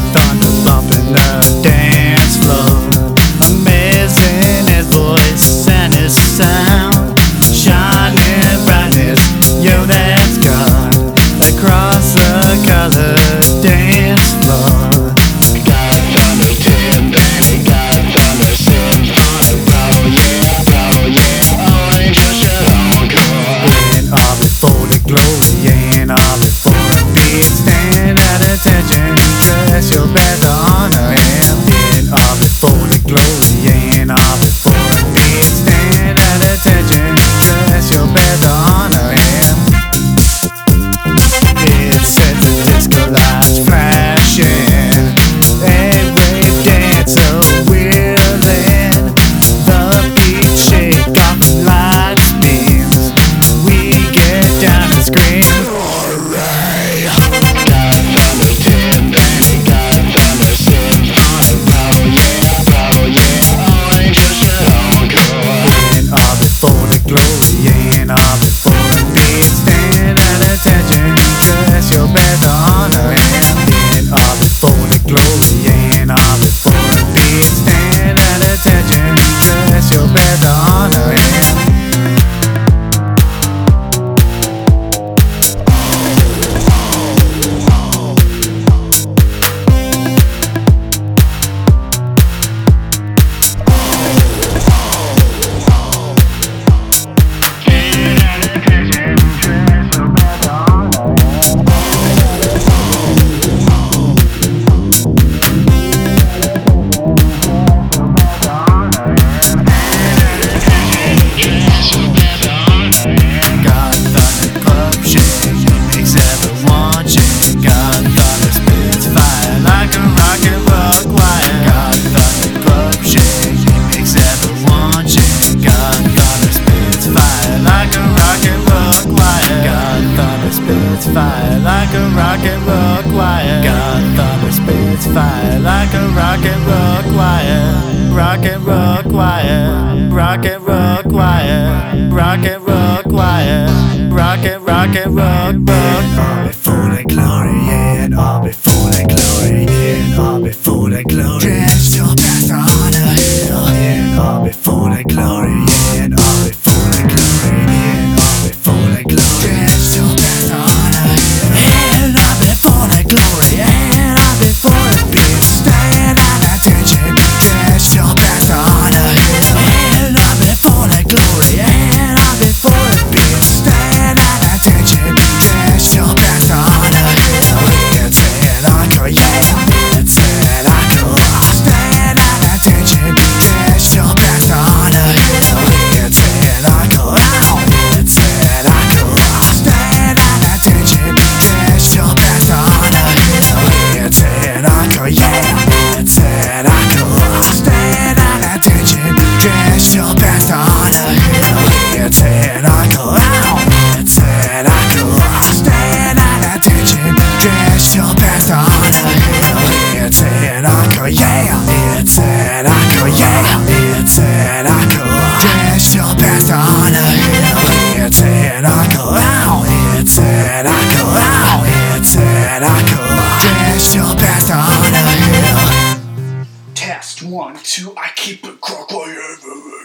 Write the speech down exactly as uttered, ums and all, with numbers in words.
thunder bumping the dance floor. Amazing his voice and his sound, shining brightness, yo that's God, across the colored dance floor. Got thunder timpani, he got thunder symphonic, bro, yeah, bro, yeah, all angels should all cry. In orbit for the glory, in orbit for a beat, stand at attention, dress your best to honor him. In orbit for the glory, in orbit for a beat, stand at attention, dress your best to honor him. It sets the disco lights flashing, a wave dancer whirling, the beat shake off the lights beams, we get down and scream. Got thunder timpani, he got thunder symphonic, bro, yeah, bro, yeah, all angels should all cry. In orbit for the glory, in orbit for a beat, stand at attention, dress your best to honor him. In orbit for the glory, in orbit for a beat, stand at attention, dress your best to honor him. Fire like a rocket rock wire. God thunder spits fire like a rocket rock wire. Rocket rock wire. Rocket rock wire. Rocket rock wire. Rocket rocket rock rock. All before the glory, yeah. All before the glory, yeah. All before the glory. Dress your best on a hill, yeah. All before the glory, yeah. All before the glory, yeah. All before the glory. Dress your best on a hill, and up before the glory, and up before the beat, stand at attention. Dress your best on a hill, and up before the glory, and up before the beat, stand at attention. Dress your best on a hill. It's an encore, yeah. It's an encore. Stand at attention. Dress your best on a hill. It's an encore. It's an encore. Stand at attention. Dress your best on a hill. It's an encore, yeah. It's an encore. Stand at attention. Dress your best on a hill. It's an encore. It's an encore. Stand at attention. Dress your best on a hill. It's an encore, yeah. It's an encore, yeah. It's an encore. Dress your best on a hill. It's an encore. It's an encore. It's an encore. Dress your best on a hill. Test one, two, I keep it crocodile.